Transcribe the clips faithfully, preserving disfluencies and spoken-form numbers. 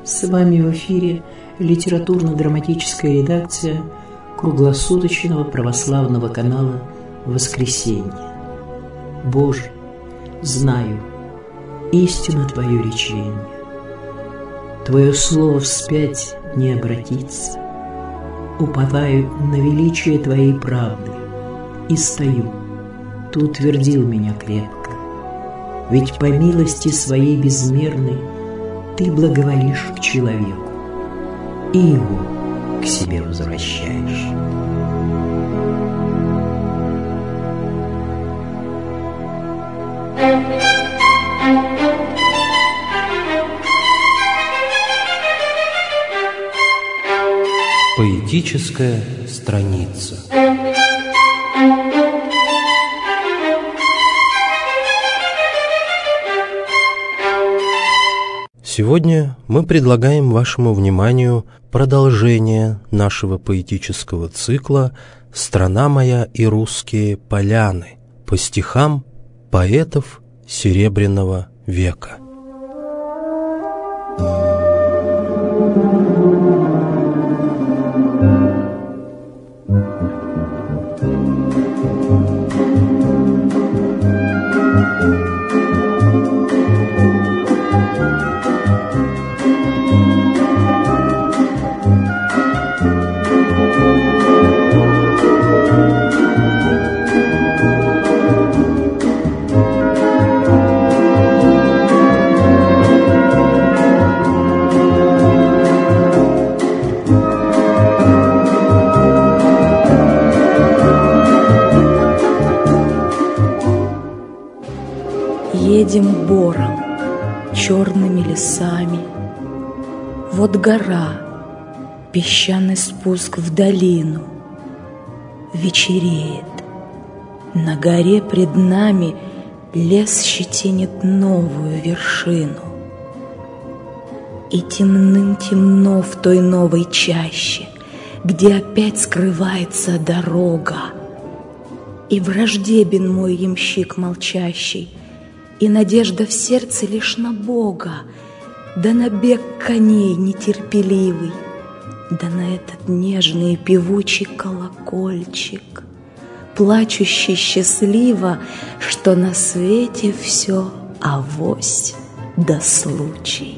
С вами в эфире литературно-драматическая редакция круглосуточного православного канала «Воскресенье». Боже, знаю, истина Твое речение. Твое слово вспять не обратится. Уповаю на величие Твоей правды и стою. Ты утвердил меня крепко. Ведь по милости Своей безмерной Ты благоволишь к человеку и его к себе возвращаешь. Поэтическая страница. Сегодня мы предлагаем вашему вниманию продолжение нашего поэтического цикла «Страна моя и русские поляны» по стихам поэтов Серебряного века. Едем бором, черными лесами. Вот гора, песчаный спуск в долину. Вечереет. На горе пред нами лес щетинит новую вершину. И темным темно в той новой чаще, где опять скрывается дорога. И враждебен мой ямщик молчащий, и надежда в сердце лишь на Бога, да на бег коней нетерпеливый, да на этот нежный и певучий колокольчик, плачущий счастливо, что на свете все авось да случай.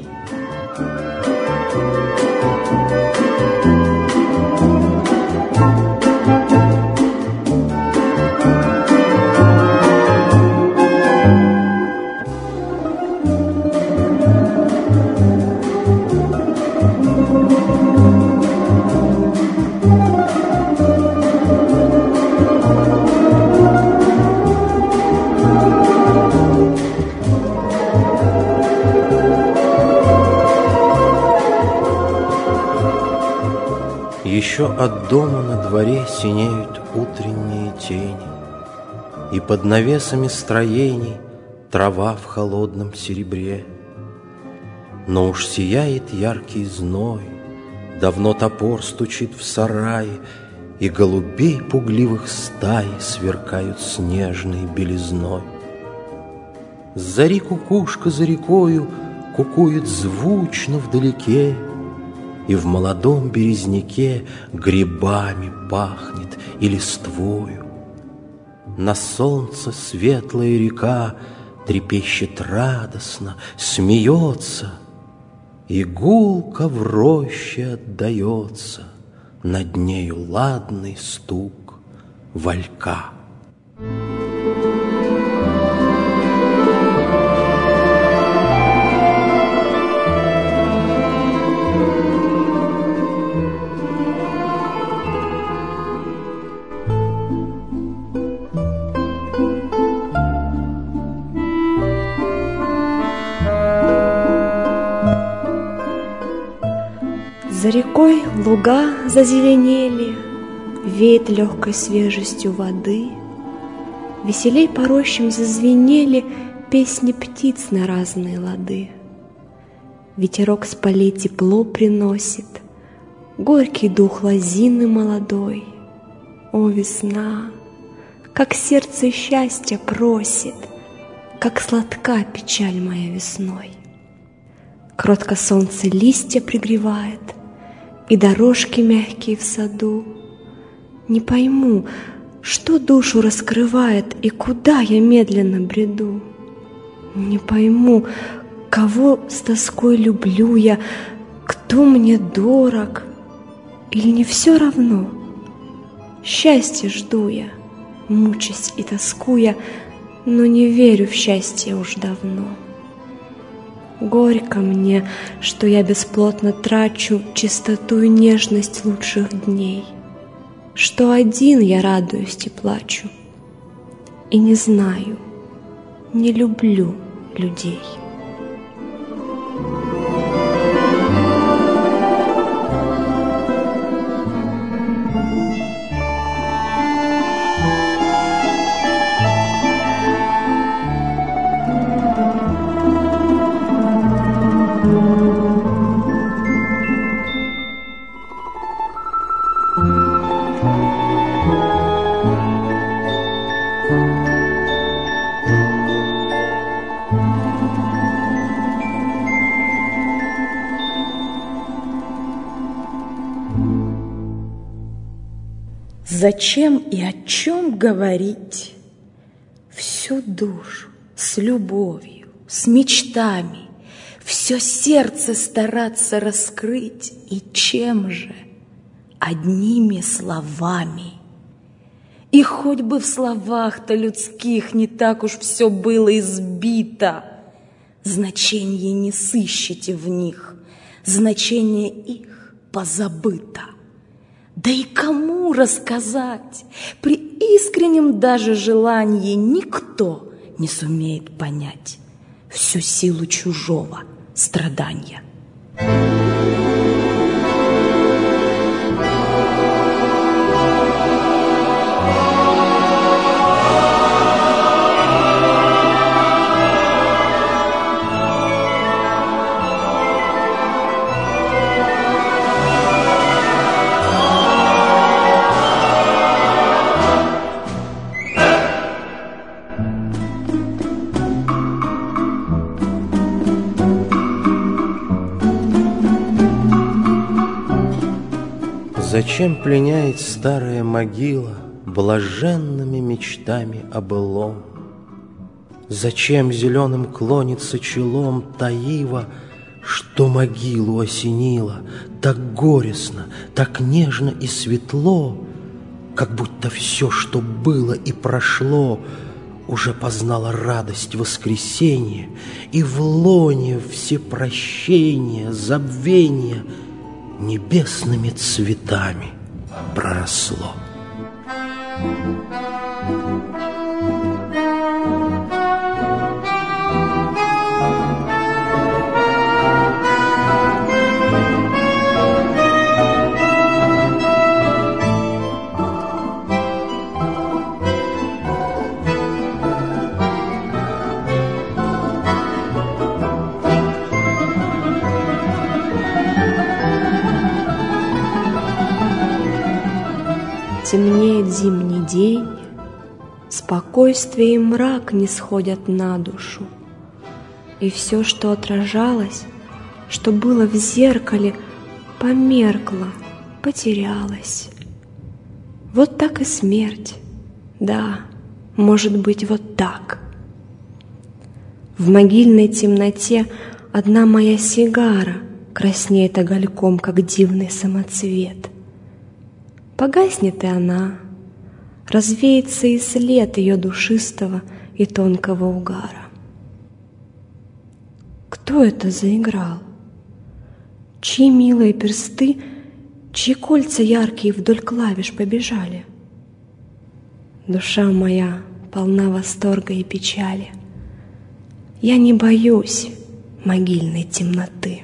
Еще от дома на дворе синеют утренние тени, и под навесами строений трава в холодном серебре. Но уж сияет яркий зной, давно топор стучит в сарае, и голубей пугливых стаи сверкают снежной белизной. С зари кукушка за рекою кукует звучно вдалеке, и в молодом березняке грибами пахнет и листвою. На солнце светлая река трепещет радостно, смеется, и гулко в роще отдается над нею ладный стук валька. За рекой луга зазеленели, веет легкой свежестью воды. Веселей по рощам зазвенели песни птиц на разные лады. Ветерок с полей тепло приносит, горький дух лозины молодой. О, весна, как сердце счастья просит, как сладка печаль моя весной. Кротко солнце листья пригревает, и дорожки мягкие в саду. Не пойму, что душу раскрывает, и куда я медленно бреду. Не пойму, кого с тоской люблю я, кто мне дорог, или не все равно. Счастье жду я, мучаясь и тоскуя, но не верю в счастье уж давно. Горько мне, что я бесплотно трачу чистоту и нежность лучших дней, что один я радуюсь и плачу, и не знаю, не люблю людей. Зачем и о чем говорить? Всю душу с любовью, с мечтами, все сердце стараться раскрыть. И чем же? Одними словами. И хоть бы в словах-то людских не так уж все было избито, значение не сыщите в них, значение их позабыто. Да и кому рассказать? При искреннем даже желании никто не сумеет понять всю силу чужого страдания. Зачем пленяет старая могила блаженными мечтами о былом? Зачем зеленым клонится челом та ива, что могилу осенила так горестно, так нежно и светло, как будто все, что было и прошло, уже познала радость воскресения, и в лоне всепрощения, забвения небесными цветами проросло. Темнеет зимний день, спокойствие и мрак не сходят на душу, и все, что отражалось, что было в зеркале, померкло, потерялось. Вот так и смерть, да, может быть, вот так. В могильной темноте одна моя сигара краснеет огольком, как дивный самоцвет. Погаснет и она, развеется и след ее душистого и тонкого угара. Кто это заиграл? Чьи милые персты, чьи кольца яркие вдоль клавиш побежали? Душа моя полна восторга и печали. Я не боюсь могильной темноты.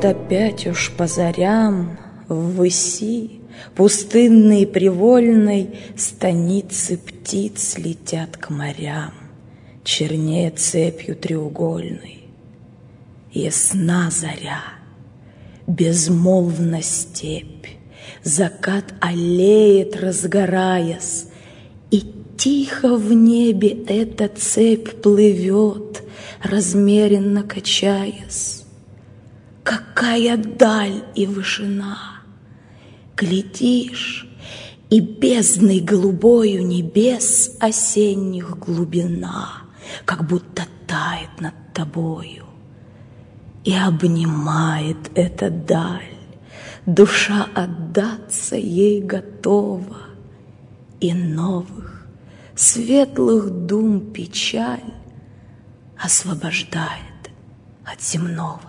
вот опять уж по зарям ввыси пустынной привольной станицы птиц летят к морям, чернее цепью треугольной. Ясна заря, безмолвна степь, закат аллеет, разгораясь, и тихо в небе эта цепь плывет, размеренно качаясь. Какая даль и вышина! Глядишь, и бездной голубою небес осенних глубина, как будто тает над тобою. И обнимает эта даль, душа отдаться ей готова, и новых, светлых дум печаль освобождает от земного.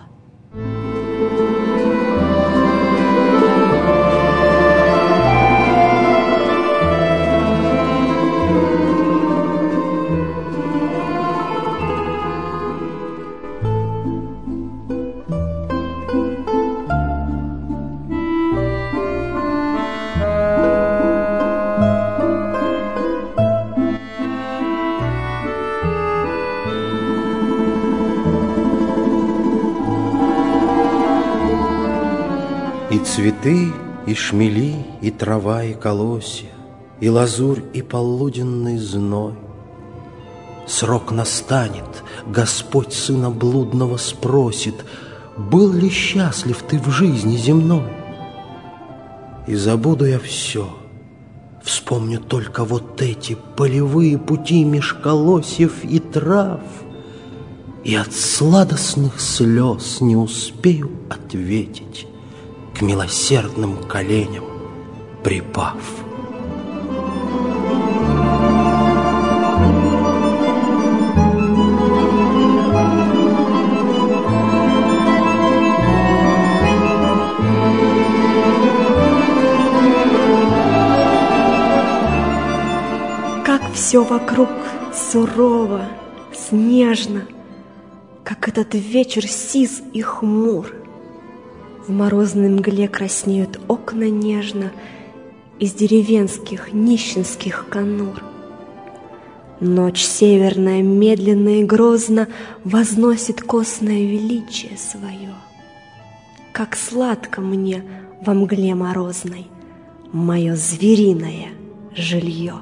И цветы, и шмели, и трава, и колосья, и лазурь, и полуденный зной. Срок настанет, Господь сына блудного спросит: был ли счастлив ты в жизни земной? И забуду я все, вспомню только вот эти полевые пути меж колосьев и трав, и от сладостных слез не успею ответить, к милосердным коленям припав. Как все вокруг сурово, снежно, как этот вечер сиз и хмур. В морозной мгле краснеют окна нежно из деревенских нищенских конур. Ночь северная медленно и грозно возносит косное величие свое. Как сладко мне во мгле морозной мое звериное жилье.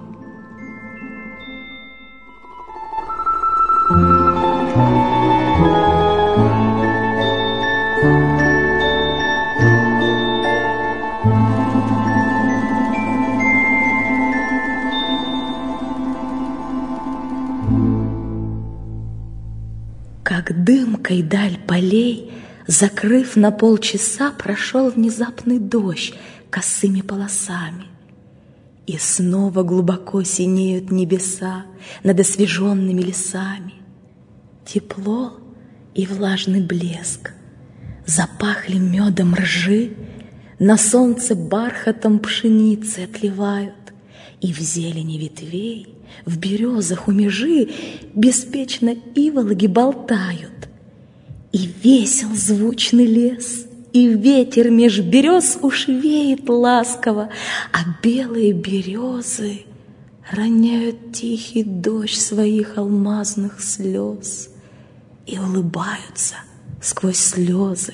Как дымкой даль полей, закрыв на полчаса, прошел внезапный дождь косыми полосами. И снова глубоко синеют небеса над освеженными лесами. Тепло и влажный блеск, запахли медом ржи, на солнце бархатом пшеницы отливают, и в зелени ветвей, в березах у межи беспечно иволги болтают. И весел звучный лес, и ветер меж берез уж веет ласково, а белые березы роняют тихий дождь своих алмазных слез и улыбаются сквозь слезы.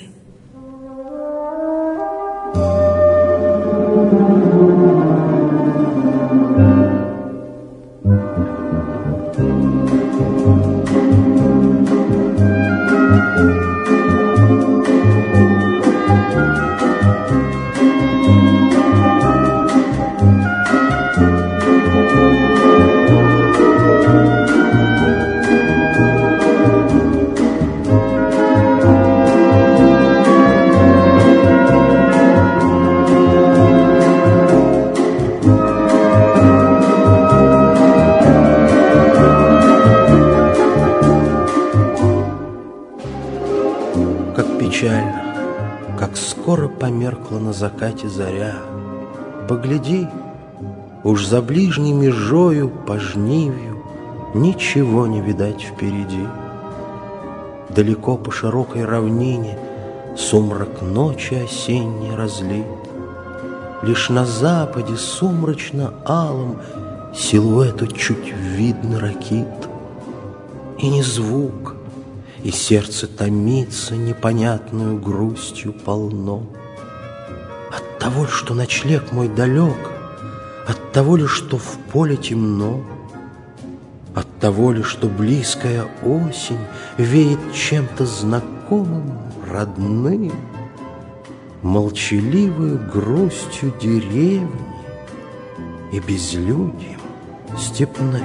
Печально, как скоро померкла на закате заря. Погляди, уж за ближней межою по жнивью ничего не видать впереди. Далеко по широкой равнине Сумрак ночи осенней разлит. Лишь на западе сумрачно-алом силуэту чуть видно ракит. И ни звук, и сердце томится непонятную грустью полно. От того ли, что ночлег мой далек, от того ли, что в поле темно, от того ли, что близкая осень веет чем-то знакомым, родным, молчаливую грустью деревни и безлюдьем степным.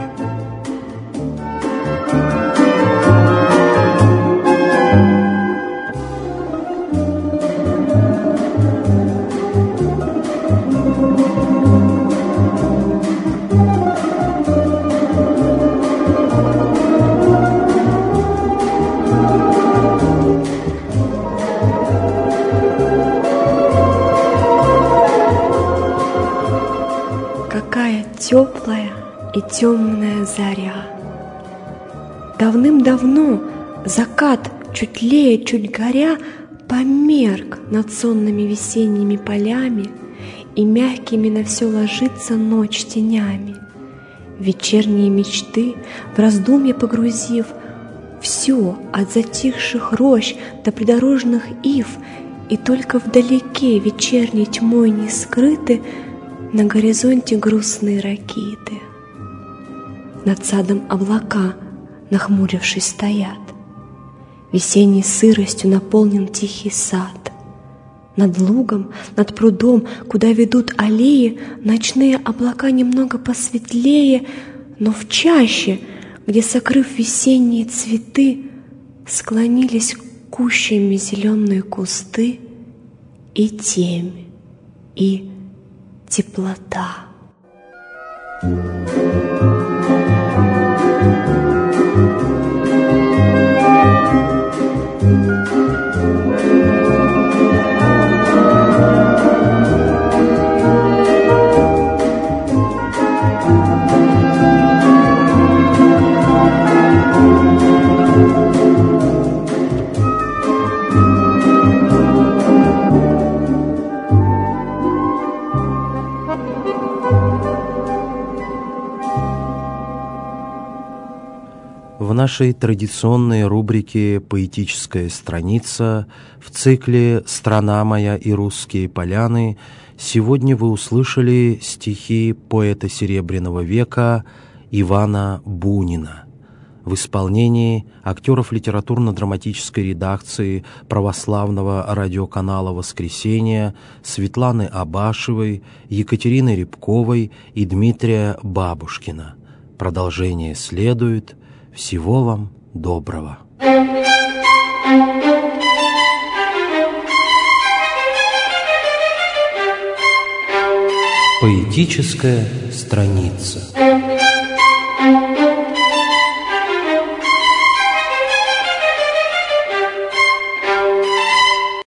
Теплая и темная заря. Давным-давно закат, чуть лея, чуть горя, померк над сонными весенними полями, и мягкими на все ложится ночь тенями. Вечерние мечты, в раздумье погрузив, все от затихших рощ до придорожных ив, и только вдалеке вечерней тьмой не скрыты на горизонте грустные ракиты. Над садом облака, нахмурившись, стоят. Весенней сыростью наполнен тихий сад. Над лугом, над прудом, куда ведут аллеи, ночные облака немного посветлее, но в чаще, где, сокрыв весенние цветы, склонились кущами зеленые кусты, и темь, и теплота. В нашей традиционной рубрике «Поэтическая страница» в цикле «Страна моя и русские поляны» сегодня вы услышали стихи поэта Серебряного века Ивана Бунина в исполнении актеров литературно-драматической редакции православного радиоканала «Воскресенье» Светланы Абашевой, Екатерины Рябковой и Дмитрия Бабушкина. Продолжение следует. Всего вам доброго. Поэтическая страница.